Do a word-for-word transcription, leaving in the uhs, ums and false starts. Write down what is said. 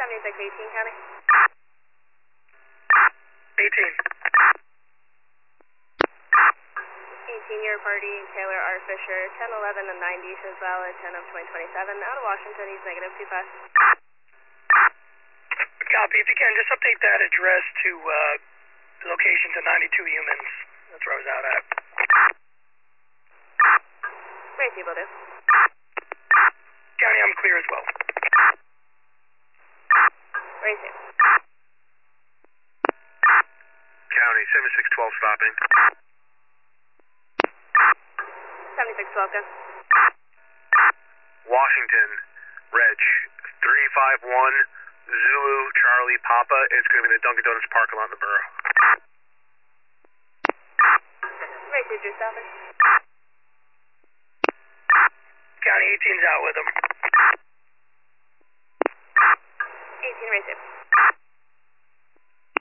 seventy-six eighteen, County. eighteen. eighteen, your party, Taylor R. Fisher, ten eleven and ninety, shows valid, ten of twenty twenty-seven, out of Washington, he's negative two five. Copy. If you can, just update that address to uh, the location to ninety-two Humans. That's where I was out at. Great, will do. County, I'm clear as well. Raise you. County, seventy-six twelve stopping. seventy-six twelve, go. Washington, Reg, three five one, Zulu, Charlie, Papa. It's going to be the Dunkin' Donuts parking lot in the borough. Raise you, Drew, stopping. County, eighteen's out with him. eighteen, raise you.